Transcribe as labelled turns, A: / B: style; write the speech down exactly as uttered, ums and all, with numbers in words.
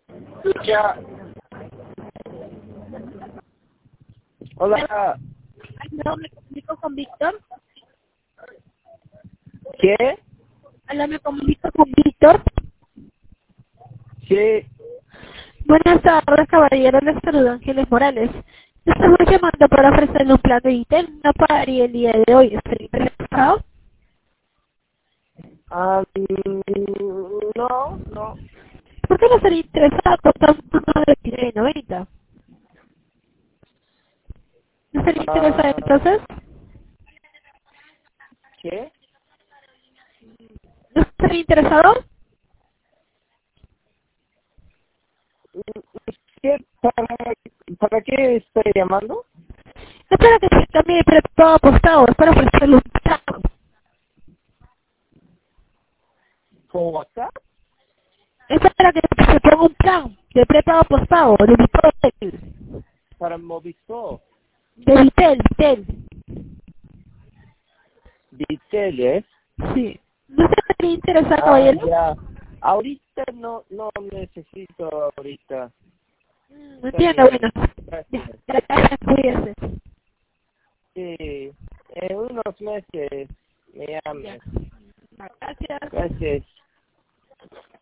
A: Ya. Hola.
B: No, me comunico con Víctor.
A: ¿Qué?
B: Hola, me comunico con Víctor.
A: Sí.
B: Buenas tardes, caballero. Les saluda Ángeles Morales. Estamos llamando para ofrecerle un plan de Intel. No pagaría el día de hoy. ¿Está interesado?
A: Um, no, no.
B: ¿Por qué no estaría interesado? Estamos en veintinueve noventa. ¿No estaría interesado
A: Ah,
B: entonces?
A: ¿qué?
B: ¿No estaría interesado?
A: ¿Qué? ¿Para, ¿Para qué estoy llamando?
B: Es para que se cambie de prepago apostado. Es para ofrecerle un plan.
A: ¿Con WhatsApp?
B: Es para que se ponga un plan de prepago apostado. De Vitel.
A: Para Movistar.
B: De Vitel, Vitel.
A: Vitel, ¿eh?
B: Sí. ¿No estaría interesado,
A: Ah,
B: caballero?
A: ya. Ahorita no, no necesito ahorita.
B: Mm,
A: Está
B: entiendo,
A: bien.
B: bueno. Ya,
A: Gracias.
B: gracias, cuídese.
A: Sí. En unos meses me
B: Ya.
A: llames.
B: Gracias.
A: Gracias.